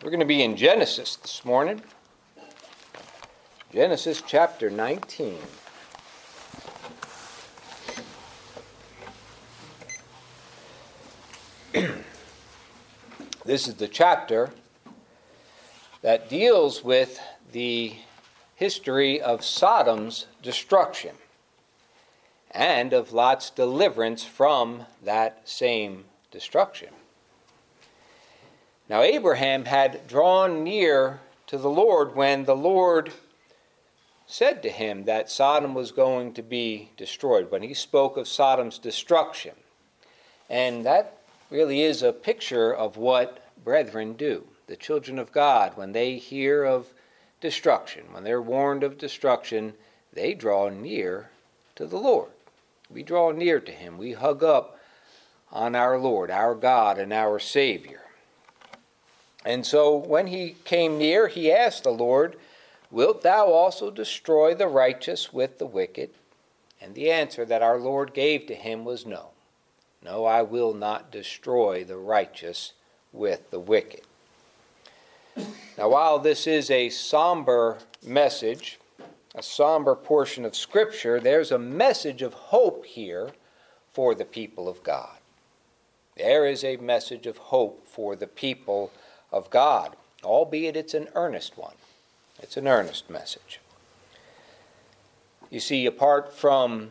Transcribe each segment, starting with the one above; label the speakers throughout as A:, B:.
A: We're going to be in Genesis this morning. Genesis chapter 19. This is the chapter that deals with the history of Sodom's destruction and of Lot's deliverance from that same destruction. Now Abraham had drawn near to the Lord when the Lord said to him that Sodom was going to be destroyed, when he spoke of Sodom's destruction. And that really is a picture of what brethren do. The children of God, when they hear of destruction, when they're warned of destruction, they draw near to the Lord. We draw near to him. We hug up on our Lord, our God, and our Savior. And so when he came near, he asked the Lord, "Wilt thou also destroy the righteous with the wicked?" And the answer that our Lord gave to him was no. No, I will not destroy the righteous with the wicked. Now, while this is a somber message, a somber portion of Scripture, there's a message of hope here for the people of God. There is a message of hope for the people of God, albeit it's an earnest one. It's an earnest message. You see, apart from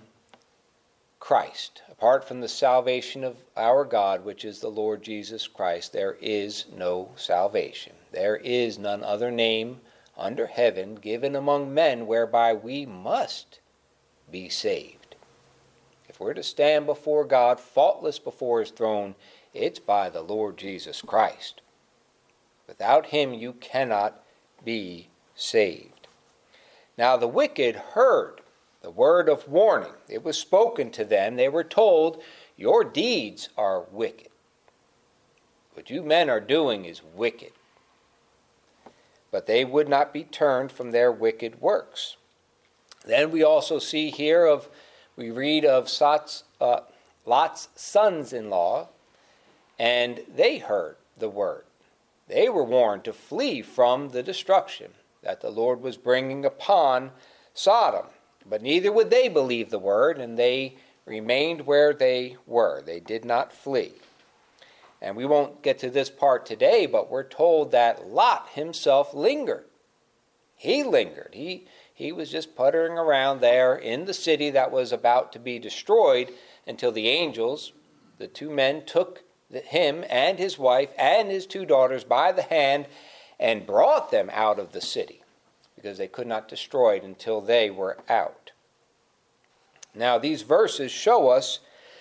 A: Christ, apart from the salvation of our God, which is the Lord Jesus Christ, there is no salvation. There is none other name under heaven given among men whereby we must be saved. If we're to stand before God, faultless before his throne, it's by the Lord Jesus Christ. Without him you cannot be saved. Now the wicked heard the word of warning. It was spoken to them. They were told, your deeds are wicked. What you men are doing is wicked. But they would not be turned from their wicked works. Then we also see here we read of Lot's sons-in-law, and they heard the word. They were warned to flee from the destruction that the Lord was bringing upon Sodom. But neither would they believe the word, and they remained where they were. They did not flee. And we won't get to this part today, but we're told that Lot himself lingered. He lingered. He was just puttering around there in the city that was about to be destroyed until the angels, the two men, took him and his wife and his two daughters by the hand and brought them out of the city, because they could not destroy it until they were out. Now these verses show us,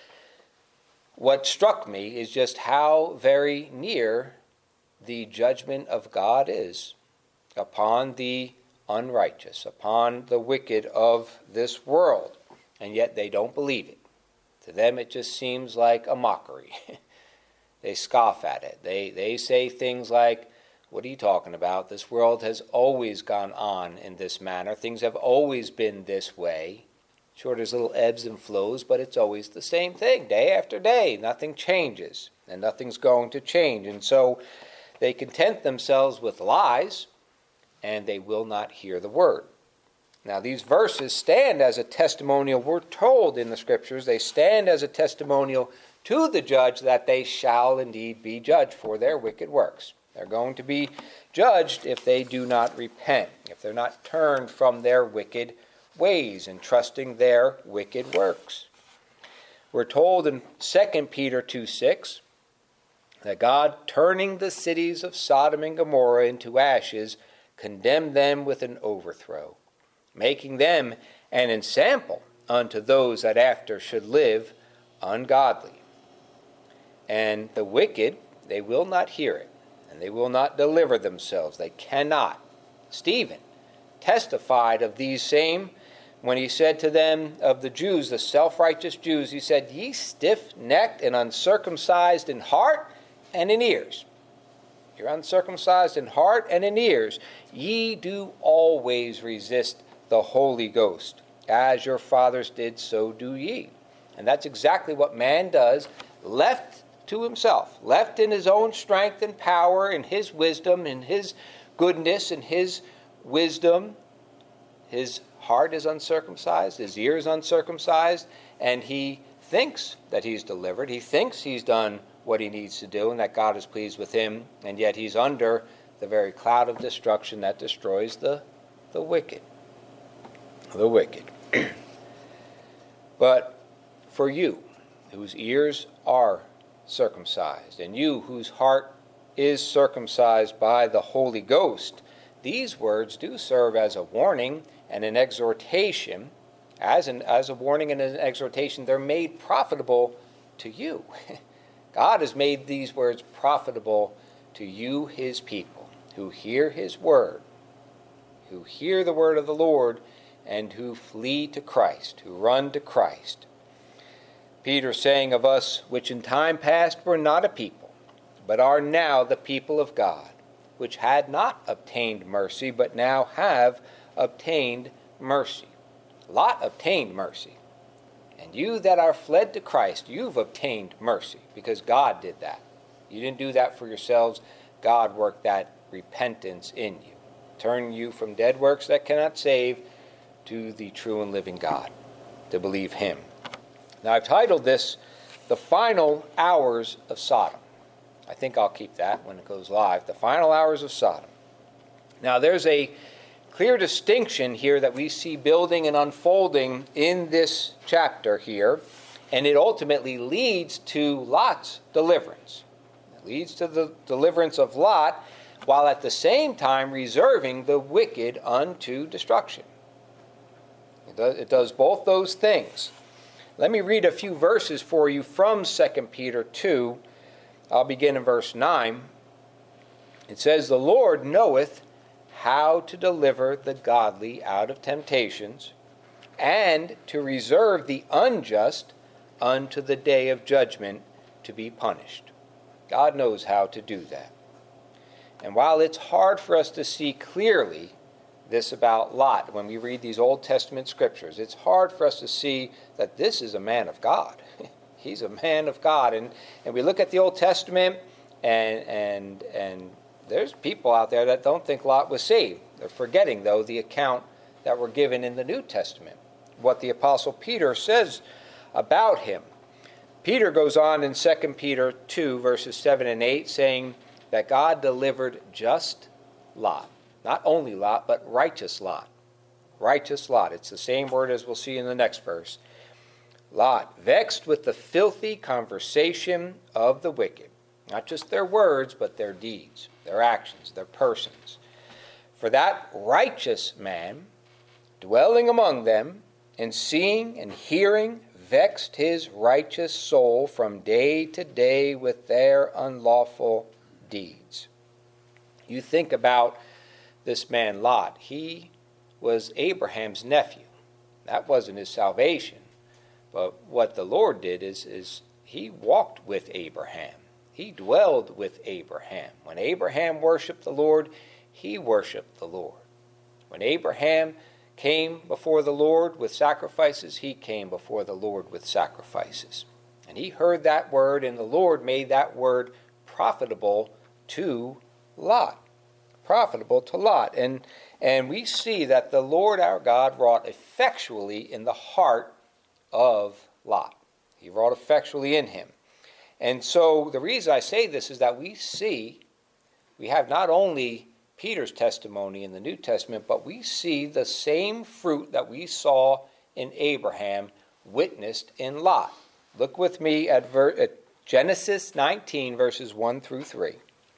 A: what struck me is just how very near the judgment of God is upon the unrighteous, upon the wicked of this world. And yet they don't believe it. To them it just seems like a mockery. They scoff at it. They say things like, what are you talking about? This world has always gone on in this manner. Things have always been this way. Sure, there's little ebbs and flows, but it's always the same thing, day after day. Nothing changes, and nothing's going to change. And so they content themselves with lies, and they will not hear the word. Now, these verses stand as a testimonial. We're told in the Scriptures, they stand as a testimonial to the judge that they shall indeed be judged for their wicked works. They're going to be judged if they do not repent, if they're not turned from their wicked ways and trusting their wicked works. We're told in 2 Peter 2:6 that God, turning the cities of Sodom and Gomorrah into ashes, condemned them with an overthrow, making them an ensample unto those that after should live ungodly. And the wicked, they will not hear it, and they will not deliver themselves. They cannot. Stephen testified of these same when he said to them of the Jews, the self-righteous Jews, he said, "Ye stiff-necked and uncircumcised in heart and in ears." You're uncircumcised in heart and in ears. Ye do always resist the Holy Ghost. As your fathers did, so do ye. And that's exactly what man does, left to himself, left in his own strength and power, in his wisdom, in his goodness, in his wisdom. His heart is uncircumcised, his ear is uncircumcised, and he thinks that he's delivered. He thinks he's done what he needs to do and that God is pleased with him, and yet he's under the very cloud of destruction that destroys the wicked. The wicked. But for you, whose ears are circumcised, and you whose heart is circumcised by the Holy Ghost, these words do serve as a warning and an exhortation. As a warning and an exhortation, they're made profitable to you. God has made these words profitable to you, his people, who hear his word, who hear the word of the Lord, and who flee to Christ, who run to Christ. Peter saying of us, which in time past were not a people, but are now the people of God, which had not obtained mercy, but now have obtained mercy. Lot obtained mercy. And you that are fled to Christ, you've obtained mercy, because God did that. You didn't do that for yourselves. God worked that repentance in you. Turn you from dead works that cannot save to the true and living God, to believe him. Now I've titled this, The Final Hours of Sodom. I think I'll keep that when it goes live. The Final Hours of Sodom. Now there's a clear distinction here that we see building and unfolding in this chapter here, and it ultimately leads to Lot's deliverance. It leads to the deliverance of Lot, while at the same time reserving the wicked unto destruction. It does both those things. Let me read a few verses for you from 2 Peter 2. I'll begin in verse 9. It says, The Lord knoweth how to deliver the godly out of temptations, and to reserve the unjust unto the day of judgment to be punished. God knows how to do that. And while it's hard for us to see clearly this about Lot when we read these Old Testament scriptures, it's hard for us to see that this is a man of God. He's a man of God. And we look at the Old Testament, and there's people out there that don't think Lot was saved. They're forgetting, though, the account that were given in the New Testament, what the Apostle Peter says about him. Peter goes on in 2 Peter 2, verses 7 and 8, saying that God delivered just Lot. Not only Lot, but righteous Lot. Righteous Lot. It's the same word as we'll see in the next verse. Lot, vexed with the filthy conversation of the wicked. Not just their words, but their deeds, their actions, their persons. For that righteous man, dwelling among them, and seeing and hearing, vexed his righteous soul from day to day with their unlawful deeds. You think about this man Lot. He was Abraham's nephew. That wasn't his salvation. But what the Lord did is he walked with Abraham. He dwelled with Abraham. When Abraham worshiped the Lord, he worshiped the Lord. When Abraham came before the Lord with sacrifices, he came before the Lord with sacrifices. And he heard that word, and the Lord made that word profitable to Lot. Profitable to Lot. And we see that the Lord our God wrought effectually in the heart of Lot. He wrought effectually in him. And so the reason I say this is that we have not only Peter's testimony in the New Testament, but we see the same fruit that we saw in Abraham witnessed in Lot. Look with me at Genesis 19, verses 1 through 3.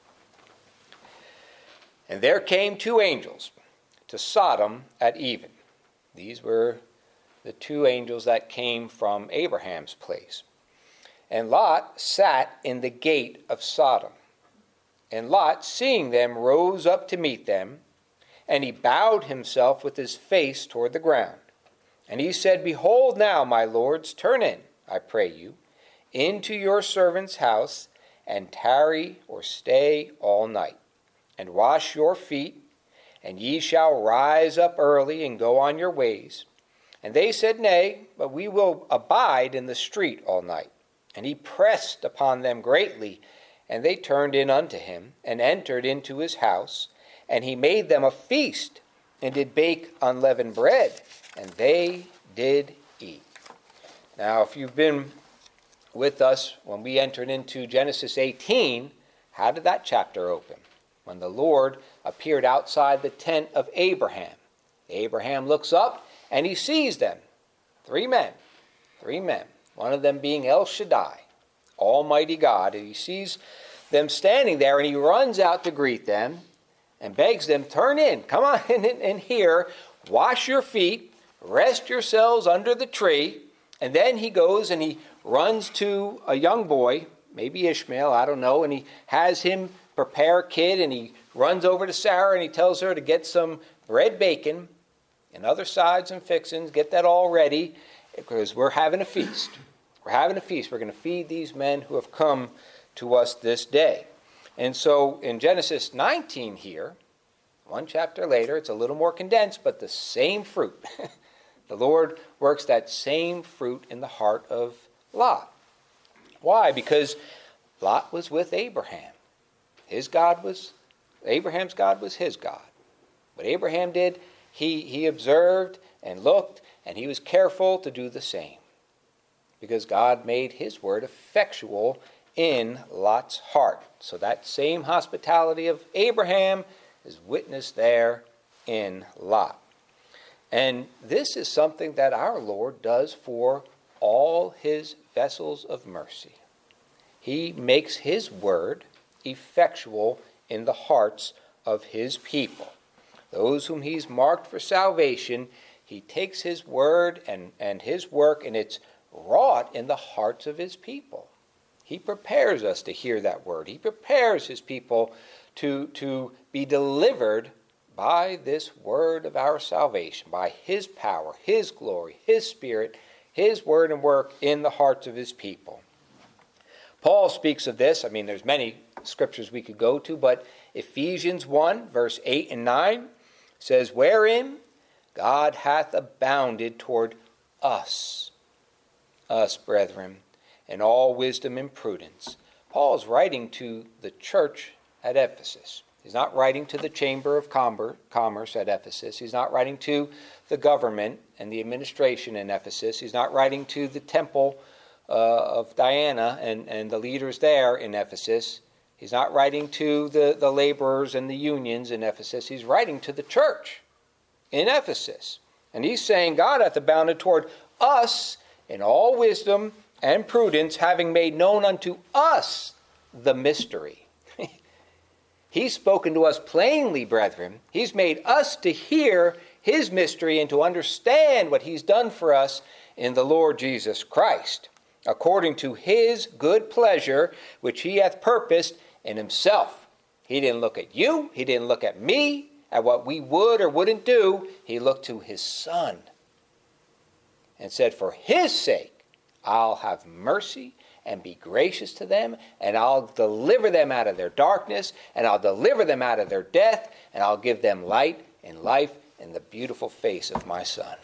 A: And there came two angels to Sodom at even. These were the two angels that came from Abraham's place. And Lot sat in the gate of Sodom. And Lot, seeing them, rose up to meet them, and he bowed himself with his face toward the ground. And he said, Behold now, my lords, turn in, I pray you, into your servant's house, and tarry or stay all night, and wash your feet, and ye shall rise up early and go on your ways. And they said, Nay, but we will abide in the street all night. And he pressed upon them greatly, and they turned in unto him, and entered into his house. And he made them a feast, and did bake unleavened bread, and they did eat. Now, if you've been with us when we entered into Genesis 18, how did that chapter open? When the Lord appeared outside the tent of Abraham. Abraham looks up, and he sees them. Three men. One of them being El Shaddai, Almighty God. And he sees them standing there, and he runs out to greet them and begs them, turn in, come on in here, wash your feet, rest yourselves under the tree. And then he goes and he runs to a young boy, maybe Ishmael, I don't know, and he has him prepare a kid, and he runs over to Sarah and he tells her to get some bread bacon and other sides and fixings, get that all ready, because we're having a feast. We're having a feast. We're going to feed these men who have come to us this day. And so in Genesis 19 here, one chapter later, it's a little more condensed, but the same fruit. The Lord works that same fruit in the heart of Lot. Why? Because Lot was with Abraham. Abraham's God was his God. What Abraham did, he observed and looked, and he was careful to do the same. Because God made his word effectual in Lot's heart. So that same hospitality of Abraham is witnessed there in Lot. And this is something that our Lord does for all his vessels of mercy. He makes his word effectual in the hearts of his people. Those whom he's marked for salvation, he takes his word and his work, and it's wrought in the hearts of his people. He prepares us to hear that word. He prepares his people to be delivered by this word of our salvation, by his power, his glory, his spirit, his word and work in the hearts of his people. Paul speaks of this. I mean, there's many scriptures we could go to, but Ephesians 1, verse 8 and 9 says, wherein God hath abounded toward us, brethren, in all wisdom and prudence. Paul's writing to the church at Ephesus. He's not writing to the Chamber of Commerce at Ephesus. He's not writing to the government and the administration in Ephesus. He's not writing to the temple of Diana and the leaders there in Ephesus. He's not writing to the laborers and the unions in Ephesus. He's writing to the church in Ephesus. And he's saying, God hath abounded toward us in all wisdom and prudence, having made known unto us the mystery. He's spoken to us plainly, brethren. He's made us to hear his mystery and to understand what he's done for us in the Lord Jesus Christ, according to his good pleasure, which he hath purposed in himself. He didn't look at you. He didn't look at me, at what we would or wouldn't do. He looked to his Son and said, for his sake, I'll have mercy and be gracious to them, and I'll deliver them out of their darkness, and I'll deliver them out of their death, and I'll give them light and life in the beautiful face of my Son.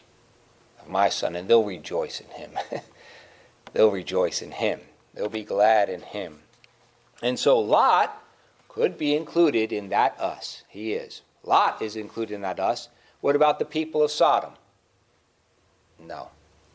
A: And they'll rejoice in him. They'll rejoice in him. They'll be glad in him. And so Lot could be included in that us. He is. Lot is included in that us. What about the people of Sodom? No.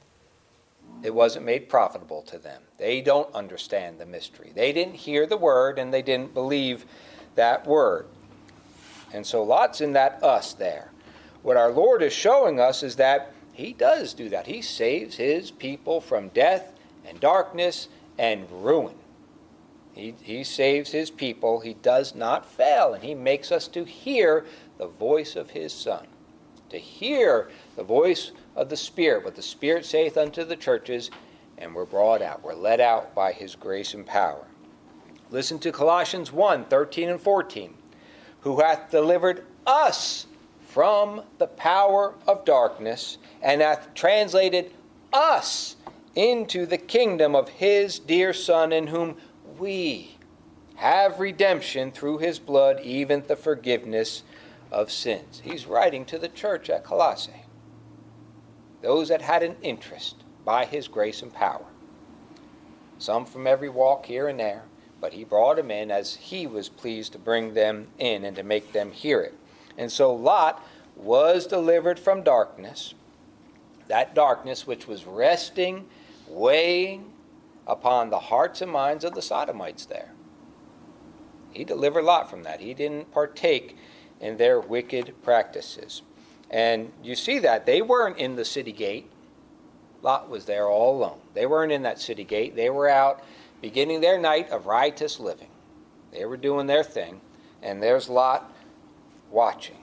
A: It wasn't made profitable to them. They don't understand the mystery. They didn't hear the word, and they didn't believe that word. And so Lot's in that us there. What our Lord is showing us is that he does do that. He saves his people from death and darkness and ruin. He saves his people. He does not fail, and he makes us to hear the voice of his Son, to hear the voice of the Spirit, what the Spirit saith unto the churches, and we're brought out. We're led out by his grace and power. Listen to Colossians 1, 13 and 14. Who hath delivered us from the power of darkness, and hath translated us into the kingdom of his dear Son, in whom we have redemption through his blood, even the forgiveness of sins. He's writing to the church at Colossae, those that had an interest by his grace and power. some from every walk here and there, but he brought them in as he was pleased to bring them in and to make them hear it. And so Lot was delivered from darkness, that darkness which was resting, weighing upon the hearts and minds of the Sodomites there. He delivered Lot from that. He didn't partake in their wicked practices. And you see that. They weren't in the city gate. Lot was there all alone. They weren't in that city gate. They were out beginning their night of riotous living. They were doing their thing. And there's Lot watching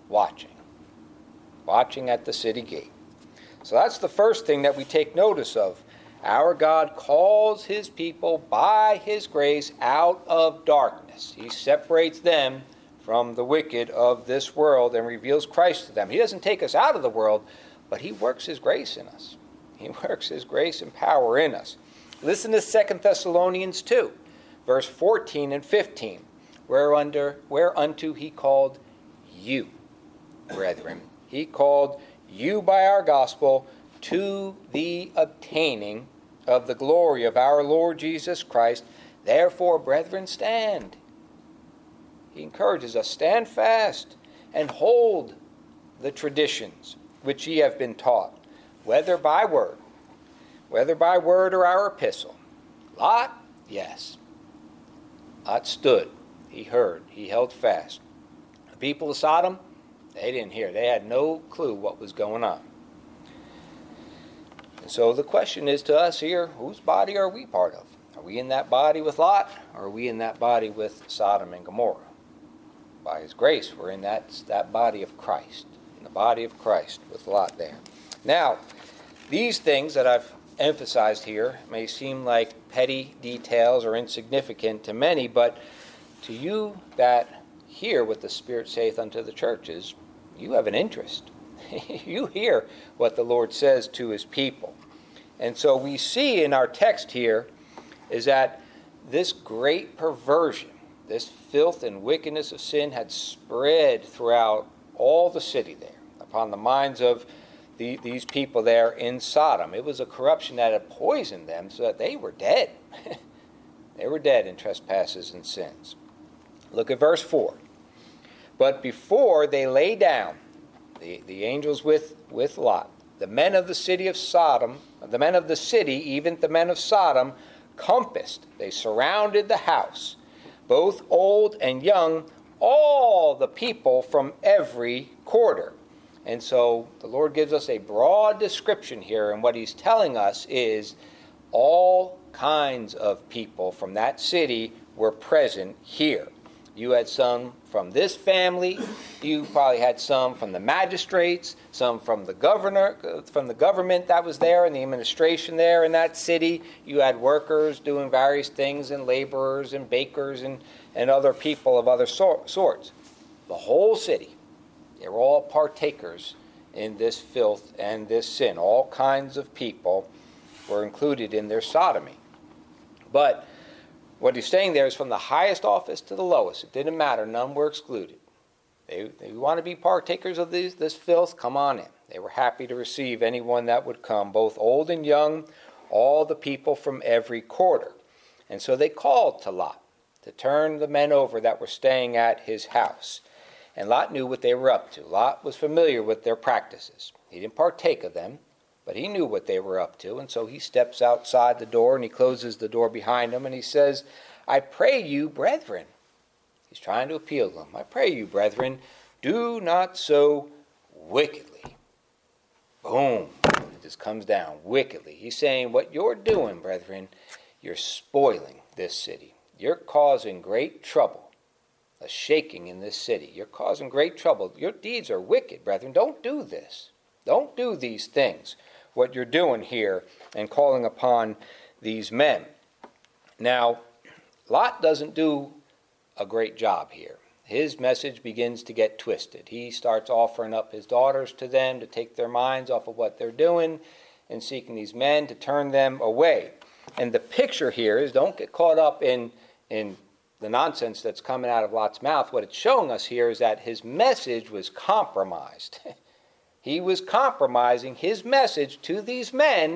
A: at the city gate. So that's the first thing that we take notice of. Our God calls his people by his grace out of darkness. He separates them from the wicked of this world and reveals Christ to them. He doesn't take us out of the world, but he works his grace in us. He works his grace and power in us. Listen to 2 Thessalonians 2, verse 14 and 15, whereunto he called you, brethren. He called you by our gospel to the obtaining of the glory of our Lord Jesus Christ. Therefore, brethren, stand. He encourages us, stand fast and hold the traditions which ye have been taught, whether by word or our epistle. Lot, yes. Lot stood. He heard. He held fast. The people of Sodom, they didn't hear. They had no clue what was going on. And so the question is to us here, whose body are we part of? Are we in that body with Lot, or are we in that body with Sodom and Gomorrah? By his grace, we're in that body of Christ, in the body of Christ with Lot there. Now, these things that I've emphasized here may seem like petty details or insignificant to many, but to you that hear what the Spirit saith unto the churches, you have an interest. You hear what the Lord says to his people. And so we see in our text here is that this great perversion, this filth and wickedness of sin had spread throughout all the city there, upon the minds of these people there in Sodom. It was a corruption that had poisoned them so that they were dead. They were dead in trespasses and sins. Look at verse 4. But before they lay down, the angels with Lot, the men of the city of Sodom, the men of the city, even the men of Sodom, compassed, they surrounded the house, both old and young, all the people from every quarter. And so the Lord gives us a broad description here, and what he's telling us is all kinds of people from that city were present here. You had some from this family. You probably had some from the magistrates, some from the governor, from the government that was there and the administration there in that city. You had workers doing various things and laborers and bakers and other people of other sorts. The whole city, they were all partakers in this filth and this sin. All kinds of people were included in their sodomy. But what he's saying there is from the highest office to the lowest. It didn't matter. None were excluded. They want to be partakers of this filth? Come on in. They were happy to receive anyone that would come, both old and young, all the people from every quarter. And so they called to Lot to turn the men over that were staying at his house. And Lot knew what they were up to. Lot was familiar with their practices. He didn't partake of them, but he knew what they were up to, and so he steps outside the door, and he closes the door behind him, and he says, I pray you, brethren. He's trying to appeal to them. I pray you, brethren, do not so wickedly. Boom. It just comes down wickedly. He's saying, what you're doing, brethren, you're spoiling this city. You're causing great trouble, a shaking in this city. You're causing great trouble. Your deeds are wicked, brethren. Don't do this. Don't do these things, what you're doing here and calling upon these men. Now, Lot doesn't do a great job here. His message begins to get twisted. He starts offering up his daughters to them to take their minds off of what they're doing and seeking these men to turn them away. And the picture here is, don't get caught up in the nonsense that's coming out of Lot's mouth. What it's showing us here is that his message was compromised. He was compromising his message to these men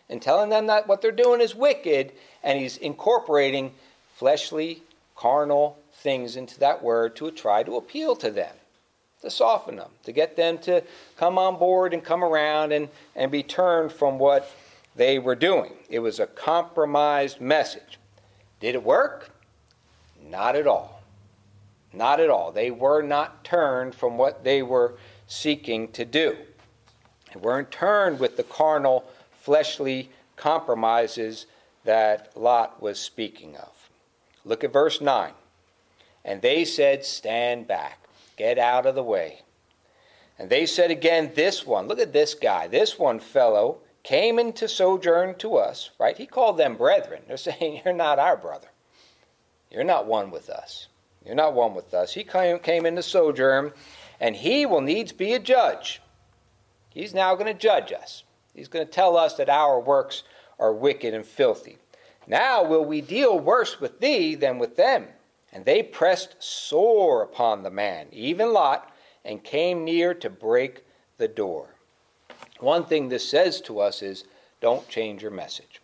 A: and telling them that what they're doing is wicked, and he's incorporating fleshly, carnal things into that word to try to appeal to them, to soften them, to get them to come on board and come around and be turned from what they were doing. It was a compromised message. Did it work? Not at all. Not at all. They were not turned from what they were seeking to do. They weren't turned with the carnal, fleshly compromises that Lot was speaking of. Look at verse 9. And they said, stand back. Get out of the way. And they said again, this one, look at this guy, this one fellow came in to sojourn to us, right? He called them brethren. They're saying, you're not our brother. You're not one with us. You're not one with us. He came in to sojourn, and he will needs be a judge. He's now going to judge us. He's going to tell us that our works are wicked and filthy. Now will we deal worse with thee than with them. And they pressed sore upon the man, even Lot, and came near to break the door. One thing this says to us is, don't change your message.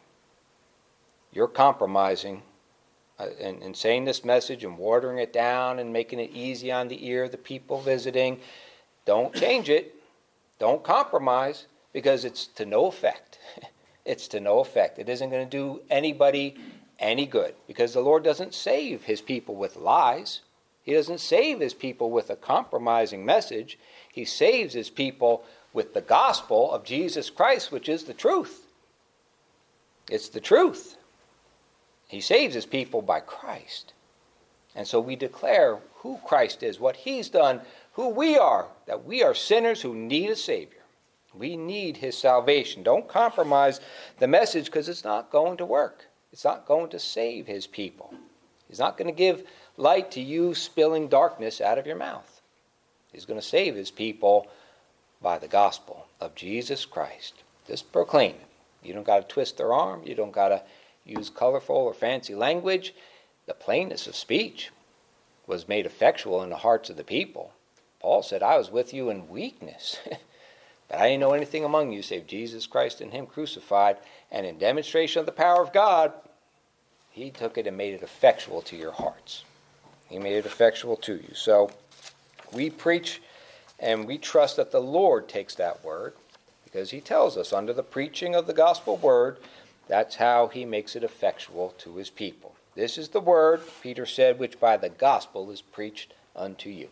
A: You're compromising in saying this message and watering it down and making it easy on the ear of the people visiting. Don't change it. Don't compromise, because it's to no effect. It's to no effect. It isn't going to do anybody any good, because the Lord doesn't save his people with lies. He doesn't save his people with a compromising message. He saves his people with the gospel of Jesus Christ, which is the truth. It's the truth. He saves his people by Christ. And so we declare who Christ is, what he's done, who we are, that we are sinners who need a Savior. We need his salvation. Don't compromise the message, because it's not going to work. It's not going to save his people. He's not going to give light to you spilling darkness out of your mouth. He's going to save his people by the gospel of Jesus Christ. Just proclaim it. You don't got to twist their arm. You don't got to use colorful or fancy language. The plainness of speech was made effectual in the hearts of the people. Paul said, I was with you in weakness, but I didn't know anything among you save Jesus Christ and him crucified. And in demonstration of the power of God, he took it and made it effectual to your hearts. He made it effectual to you. So we preach and we trust that the Lord takes that word, because he tells us under the preaching of the gospel word, that's how he makes it effectual to his people. This is the word, Peter said, which by the gospel is preached unto you.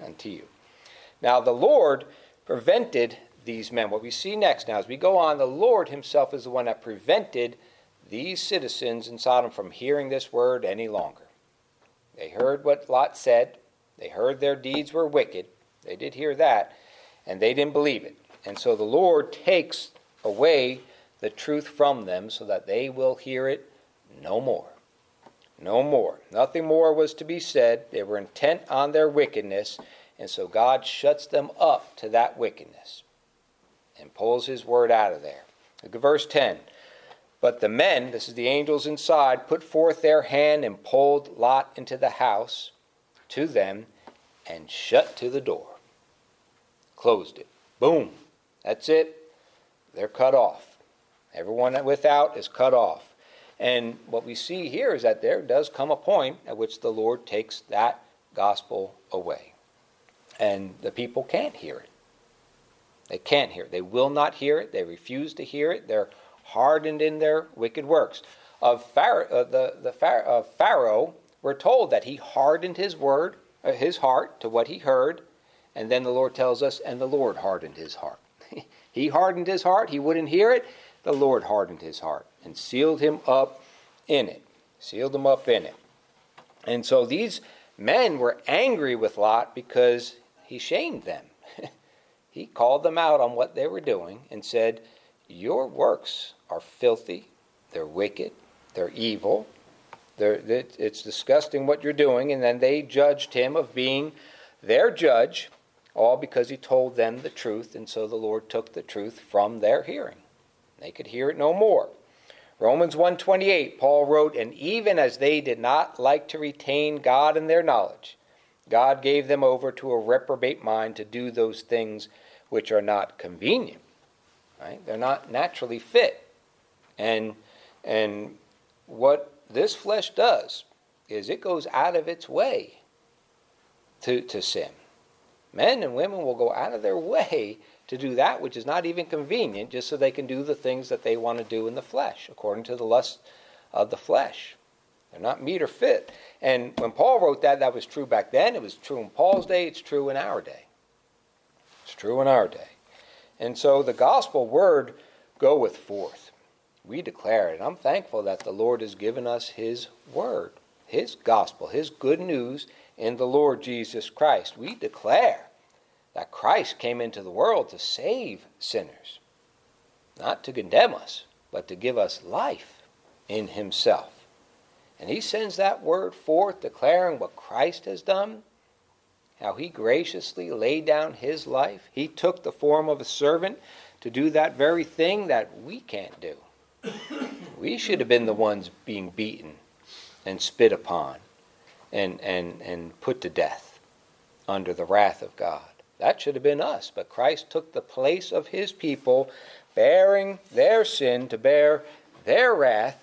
A: Now the Lord prevented these men. What we see next now as we go on, the Lord himself is the one that prevented these citizens in Sodom from hearing this word any longer. They heard what Lot said. They heard their deeds were wicked. They did hear that, and they didn't believe it. And so the Lord takes away the truth from them so that they will hear it no more. No more. Nothing more was to be said. They were intent on their wickedness, and so God shuts them up to that wickedness and pulls his word out of there. Look at verse 10. But the men, this is the angels inside, put forth their hand and pulled Lot into the house to them and shut to the door. Closed it. Boom. That's it. They're cut off. Everyone without is cut off. And what we see here is that there does come a point at which the Lord takes that gospel away. And the people can't hear it. They can't hear it. They will not hear it. They refuse to hear it. They're hardened in their wicked works. Of Pharaoh, we're told that he hardened his heart to what he heard. And then the Lord tells us, and the Lord hardened his heart. He hardened his heart. He wouldn't hear it. The Lord hardened his heart and sealed him up in it. Sealed him up in it. And so these men were angry with Lot because he shamed them. He called them out on what they were doing and said, your works are filthy. They're wicked. They're evil. It's disgusting what you're doing. And then they judged him of being their judge, all because he told them the truth. And so the Lord took the truth from their hearing. They could hear it no more. Romans 1:28, Paul wrote, and even as they did not like to retain God in their knowledge, God gave them over to a reprobate mind to do those things which are not convenient. Right? They're not naturally fit. And what this flesh does is it goes out of its way to sin. Men and women will go out of their way to do that which is not even convenient, just so they can do the things that they want to do in the flesh, according to the lust of the flesh. They're not meet or fit. And when Paul wrote that, that was true back then. It was true in Paul's day. It's true in our day. It's true in our day. And so the gospel word goeth forth. We declare it. I'm thankful that the Lord has given us his word, his gospel, his good news in the Lord Jesus Christ. We declare that Christ came into the world to save sinners, not to condemn us, but to give us life in himself. And he sends that word forth declaring what Christ has done, how he graciously laid down his life. He took the form of a servant to do that very thing that we can't do. We should have been the ones being beaten and spit upon and put to death under the wrath of God. That should have been us. But Christ took the place of his people, bearing their sin to bear their wrath.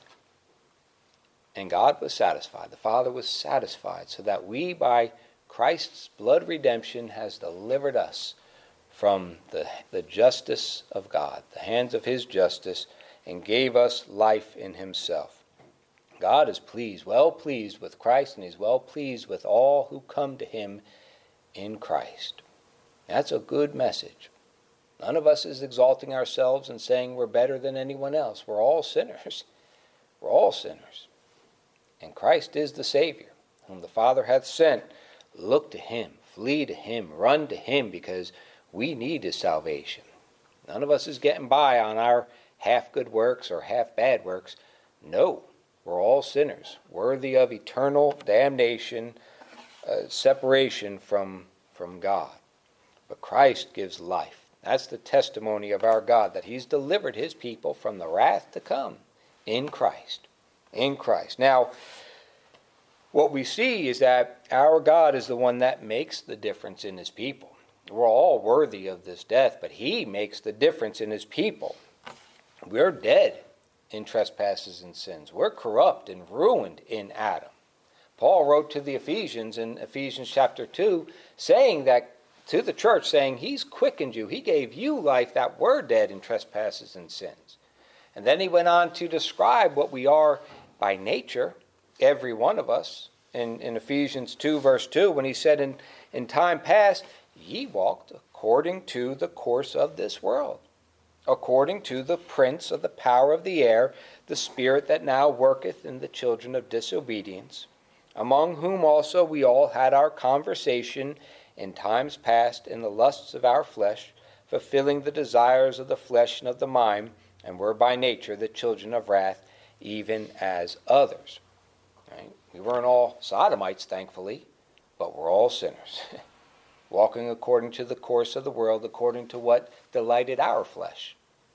A: And God was satisfied. The Father was satisfied, so that we, by Christ's blood redemption, has delivered us from the justice of God, the hands of his justice, and gave us life in himself. God is pleased, well pleased with Christ, and he's well pleased with all who come to him in Christ. That's a good message. None of us is exalting ourselves and saying we're better than anyone else. We're all sinners. We're all sinners. And Christ is the Savior, whom the Father hath sent. Look to him, flee to him, run to him, because we need his salvation. None of us is getting by on our half good works or half bad works. No, we're all sinners, worthy of eternal damnation, separation from God. But Christ gives life. That's the testimony of our God, that he's delivered his people from the wrath to come in Christ. In Christ. Now, what we see is that our God is the one that makes the difference in his people. We're all worthy of this death, but he makes the difference in his people. We're dead in trespasses and sins. We're corrupt and ruined in Adam. Paul wrote to the Ephesians in Ephesians chapter 2, saying that to the church, saying he's quickened you. He gave you life that were dead in trespasses and sins. And then he went on to describe what we are by nature, every one of us, in Ephesians 2 verse 2, when he said, in time past, ye walked according to the course of this world, according to the prince of the power of the air, the spirit that now worketh in the children of disobedience, among whom also we all had our conversation in times past in the lusts of our flesh, fulfilling the desires of the flesh and of the mind, and were by nature the children of wrath, even as others. Right? We weren't all sodomites, thankfully, but we're all sinners, walking according to the course of the world, according to what delighted our flesh.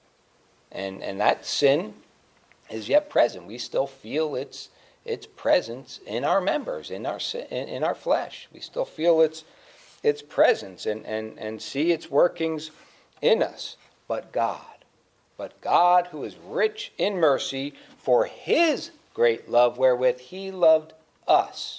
A: And that sin is yet present. We still feel its presence in our members, in our flesh. We still feel its presence and see its workings in us. But God, who is rich in mercy, for his great love wherewith he loved us,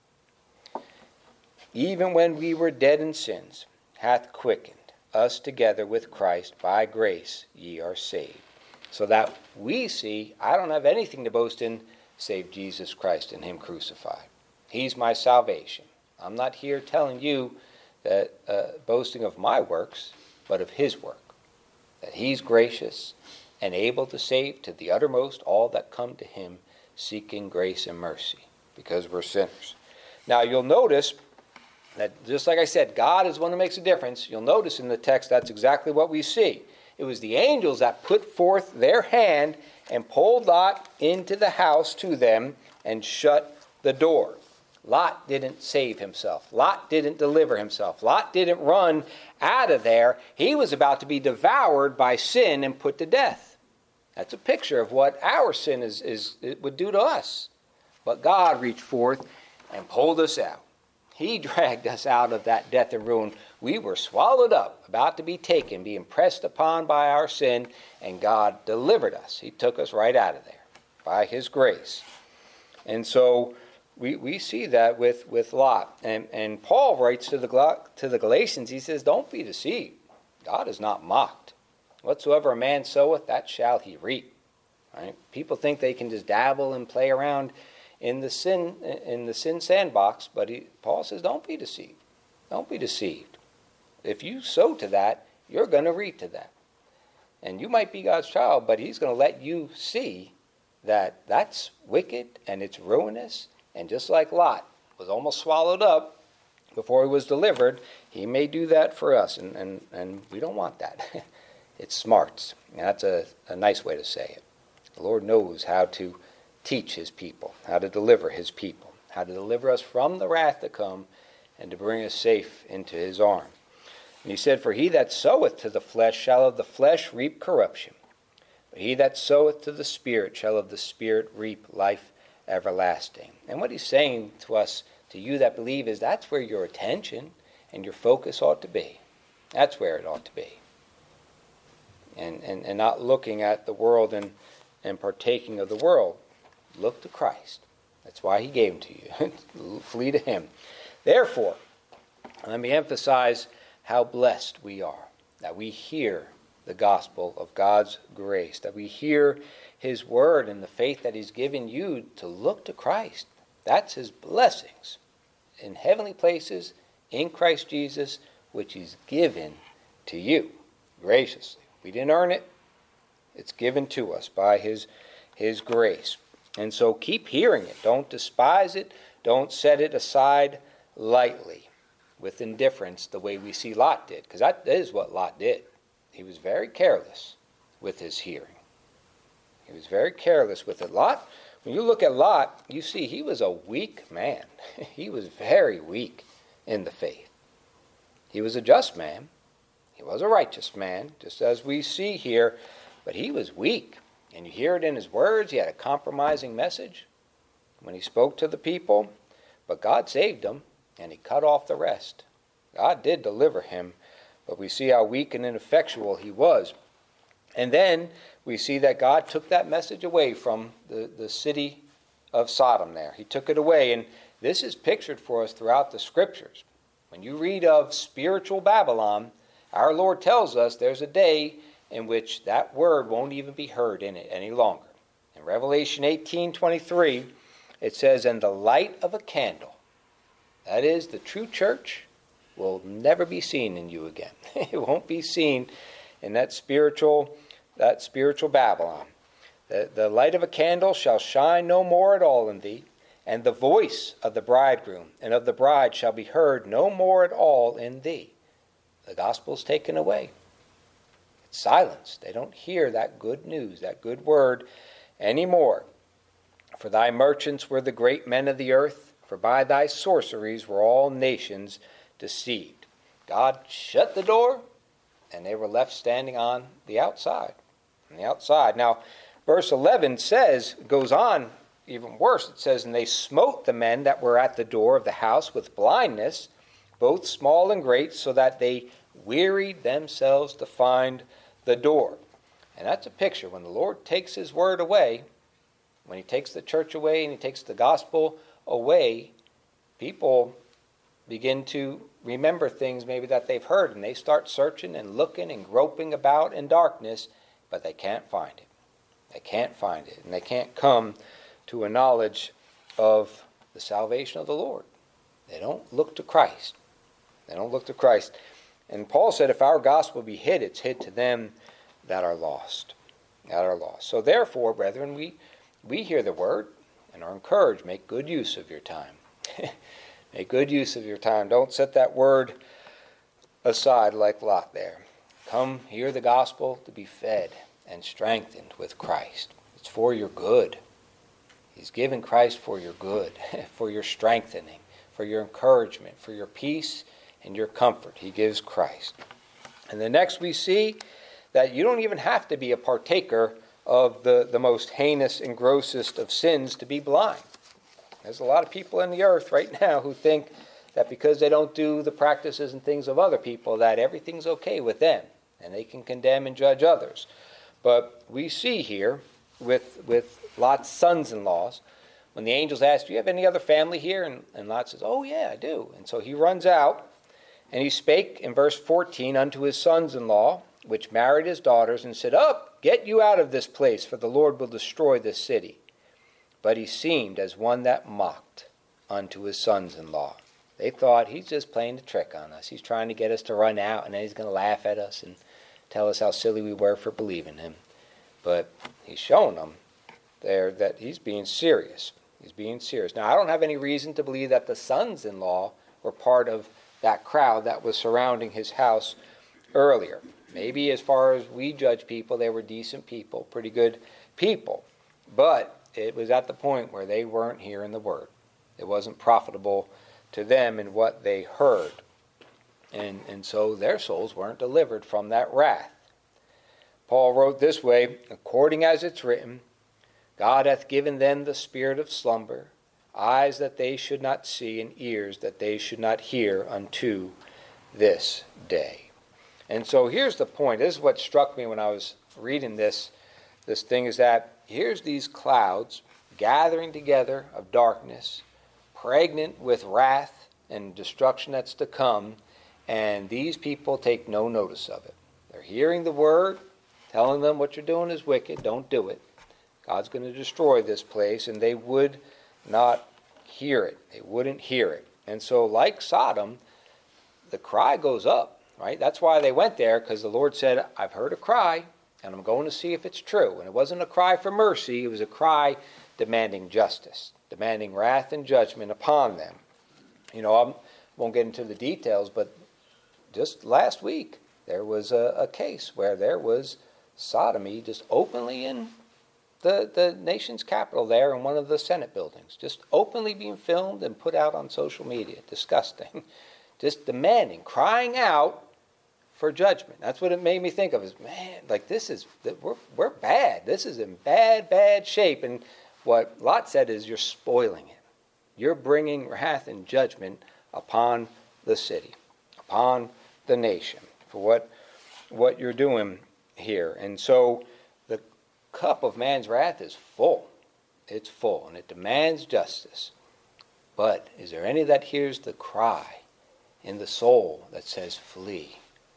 A: even when we were dead in sins, hath quickened us together with Christ. By grace ye are saved. So that we see, I don't have anything to boast in save Jesus Christ and him crucified. He's my salvation. I'm not here telling you that boasting of my works, but of his work. That he's gracious and able to save to the uttermost all that come to him, seeking grace and mercy, because we're sinners. Now you'll notice that, just like I said, God is one who makes a difference. You'll notice in the text that's exactly what we see. It was the angels that put forth their hand and pulled Lot into the house to them and shut the door. Lot didn't save himself. Lot didn't deliver himself. Lot didn't run out of there. He was about to be devoured by sin and put to death. That's a picture of what our sin it would do to us. But God reached forth and pulled us out. He dragged us out of that death and ruin. We were swallowed up, about to be taken, being pressed upon by our sin, and God delivered us. He took us right out of there by his grace. And so we see that with Lot. And Paul writes to the Galatians, he says, don't be deceived. God is not mocked. Whatsoever a man soweth, that shall he reap. Right? People think they can just dabble and play around in the sin sandbox, but Paul says, don't be deceived. Don't be deceived. If you sow to that, you're going to reap to that. And you might be God's child, but he's going to let you see that that's wicked and it's ruinous. And just like Lot was almost swallowed up before he was delivered, he may do that for us. And we don't want that. It's smarts. And that's a nice way to say it. The Lord knows how to teach his people, how to deliver his people, how to deliver us from the wrath to come, and to bring us safe into his arm. And he said, for he that soweth to the flesh shall of the flesh reap corruption, but he that soweth to the Spirit shall of the Spirit reap life everlasting. And what he's saying to us, to you that believe, is that's where your attention and your focus ought to be. That's where it ought to be. And not looking at the world and partaking of the world. Look to Christ. That's why he gave him to you. Flee to him. Therefore, let me emphasize how blessed we are that we hear the gospel of God's grace, that we hear his word and the faith that he's given you to look to Christ. That's his blessings in heavenly places in Christ Jesus, which he's given to you graciously. We didn't earn it. It's given to us by his grace. And so keep hearing it. Don't despise it. Don't set it aside lightly with indifference the way we see Lot did. Because that is what Lot did. He was very careless with his hearing. He was very careless with it. Lot, when you look at Lot, you see he was a weak man. He was very weak in the faith. He was a just man. He was a righteous man, just as we see here. But he was weak. And you hear it in his words. He had a compromising message when he spoke to the people. But God saved him, and he cut off the rest. God did deliver him, but we see how weak and ineffectual he was. And then we see that God took that message away from the city of Sodom there. He took it away, and this is pictured for us throughout the Scriptures. When you read of spiritual Babylon, our Lord tells us there's a day in which that word won't even be heard in it any longer. In Revelation 18:23, it says, and the light of a candle, that is, the true church, will never be seen in you again. It won't be seen in that spiritual Babylon. The light of a candle shall shine no more at all in thee, and the voice of the bridegroom and of the bride shall be heard no more at all in thee. The gospel's taken away. It's silenced. They don't hear that good news, that good word anymore. For thy merchants were the great men of the earth, for by thy sorceries were all nations deceived. God shut the door, and they were left standing on the outside. On the outside. Now, verse 11 goes on even worse. It says, and they smote the men that were at the door of the house with blindness, both small and great, so that they wearied themselves to find the door. And that's a picture. When the Lord takes his word away, when he takes the church away and he takes the gospel away, people begin to remember things maybe that they've heard, and they start searching and looking and groping about in darkness, but they can't find it. They can't find it, and they can't come to a knowledge of the salvation of the Lord. They don't look to Christ. They don't look to Christ. And Paul said, if our gospel be hid, it's hid to them that are lost. That are lost. So therefore, brethren, we hear the word and are encouraged. Make good use of your time. Make good use of your time. Don't set that word aside like Lot there. Come hear the gospel to be fed and strengthened with Christ. It's for your good. He's given Christ for your good, for your strengthening, for your encouragement, for your peace and your comfort. He gives Christ. And the next we see that you don't even have to be a partaker of the most heinous and grossest of sins to be blind. There's a lot of people in the earth right now who think that because they don't do the practices and things of other people, that everything's okay with them, and they can condemn and judge others. But we see here with Lot's sons-in-laws, when the angels ask, do you have any other family here? And Lot says, oh yeah, I do. And so he runs out, and he spake in verse 14 unto his sons-in-law, which married his daughters, and said, up, get you out of this place, for the Lord will destroy this city. But he seemed as one that mocked unto his sons-in-law. They thought, he's just playing a trick on us. He's trying to get us to run out, and then he's going to laugh at us and tell us how silly we were for believing him. But he's showing them there that he's being serious. He's being serious. Now, I don't have any reason to believe that the sons-in-law were part of that crowd that was surrounding his house earlier. Maybe as far as we judge people, they were decent people, pretty good people. But it was at the point where they weren't hearing the word. It wasn't profitable to them in what they heard. And so their souls weren't delivered from that wrath. Paul wrote this way, according as it's written, God hath given them the spirit of slumber, eyes that they should not see, and ears that they should not hear unto this day. And so here's the point. This is what struck me when I was reading this thing, is that here's these clouds gathering together of darkness, pregnant with wrath and destruction that's to come, and these people take no notice of it. They're hearing the word, telling them what you're doing is wicked, don't do it. God's going to destroy this place, and they would not hear it. They wouldn't hear it. And so, like Sodom, the cry goes up, right? That's why they went there, because the Lord said, I've heard a cry, and I'm going to see if it's true. And it wasn't a cry for mercy, it was a cry demanding justice, demanding wrath and judgment upon them. You know, I won't get into the details, but just last week, there was a case where there was sodomy just openly in the nation's capital there in one of the Senate buildings, just openly being filmed and put out on social media. Disgusting. Just demanding, crying out for judgment. That's what it made me think of, is, man, like this is, we're bad. This is in bad shape. And what Lot said is, you're spoiling it. You're bringing wrath and judgment upon the city, upon the nation, for what you're doing here. And so the cup of man's wrath is full. It's full, and it demands justice. But is there any that hears the cry in the soul that says, flee?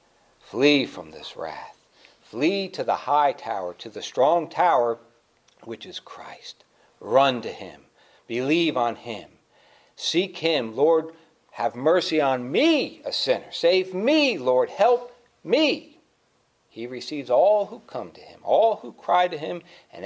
A: Flee from this wrath. Flee to the high tower, to the strong tower, which is Christ. Run to him. Believe on him. Seek him. Lord, have mercy on me, a sinner. Save me, Lord. Help me. He receives all who come to him, all who cry to him and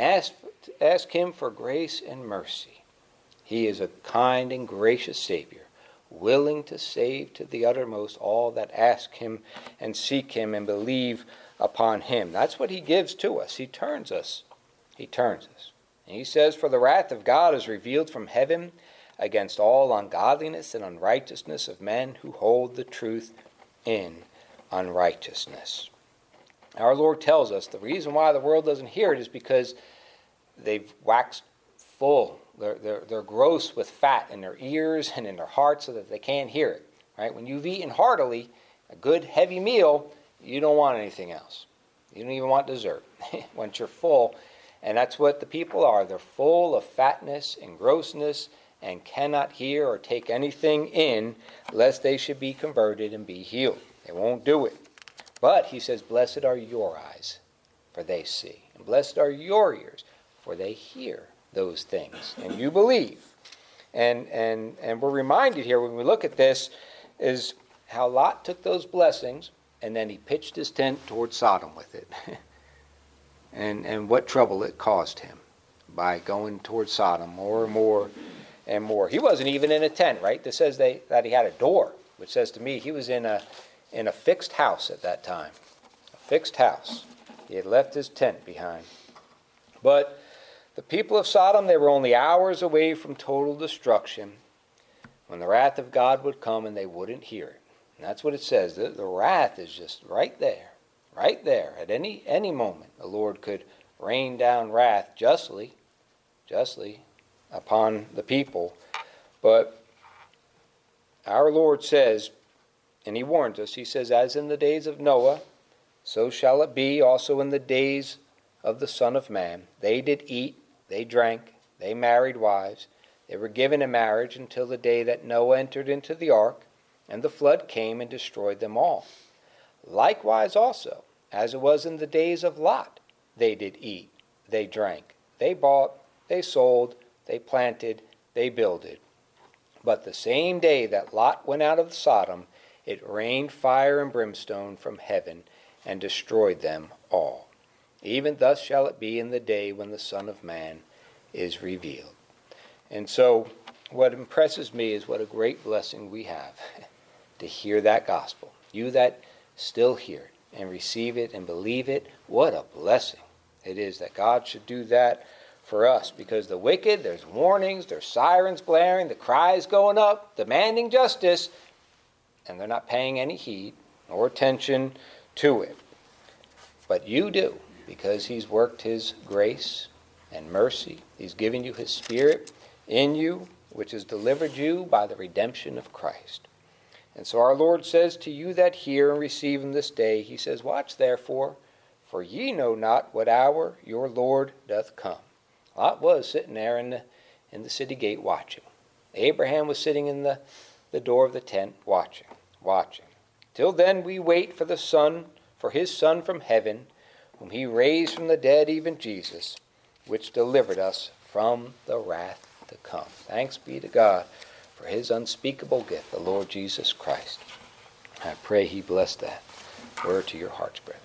A: ask him for grace and mercy. He is a kind and gracious Savior, willing to save to the uttermost all that ask him and seek him and believe upon him. That's what he gives to us. He turns us. He turns us. And he says, for the wrath of God is revealed from heaven against all ungodliness and unrighteousness of men who hold the truth in unrighteousness. Our Lord tells us the reason why the world doesn't hear it is because they've waxed full. They're gross with fat in their ears and in their hearts so that they can't hear it. Right? When you've eaten heartily a good heavy meal, you don't want anything else. You don't even want dessert once you're full. And that's what the people are. They're full of fatness and grossness and cannot hear or take anything in lest they should be converted and be healed. They won't do it. But he says, blessed are your eyes, for they see. And blessed are your ears, for they hear those things. And you believe. And we're reminded here when we look at this is how Lot took those blessings and then he pitched his tent towards Sodom with it. and what trouble it caused him by going towards Sodom more and more and more. He wasn't even in a tent, right? This says that he had a door, which says to me he was in a fixed house at that time. A fixed house. He had left his tent behind. But the people of Sodom, they were only hours away from total destruction when the wrath of God would come and they wouldn't hear it. And that's what it says. The wrath is just right there. Right there. At any moment, the Lord could rain down wrath justly upon the people. But our Lord says, and he warns us, he says, as in the days of Noah, so shall it be also in the days of the Son of Man. They did eat, they drank, they married wives, they were given in marriage until the day that Noah entered into the ark, and the flood came and destroyed them all. Likewise also, as it was in the days of Lot, they did eat, they drank, they bought, they sold, they planted, they builded. But the same day that Lot went out of Sodom, it rained fire and brimstone from heaven and destroyed them all. Even thus shall it be in the day when the Son of Man is revealed. And so what impresses me is what a great blessing we have to hear that gospel. You that still hear it and receive it and believe it, what a blessing it is that God should do that for us. Because the wicked, there's warnings, there's sirens blaring, the cries going up, demanding justice, and they're not paying any heed or attention to it. But you do, because he's worked his grace and mercy. He's given you his Spirit in you, which has delivered you by the redemption of Christ. And so our Lord says to you that hear and receive him this day, he says, watch therefore, for ye know not what hour your Lord doth come. Lot was sitting there in the city gate watching. Abraham was sitting in the door of the tent watching. Till then we wait for the Son, for his Son from heaven, whom he raised from the dead, even Jesus, which delivered us from the wrath to come. Thanks be to God for his unspeakable gift, the Lord Jesus Christ. I pray he bless that word to your hearts, brethren.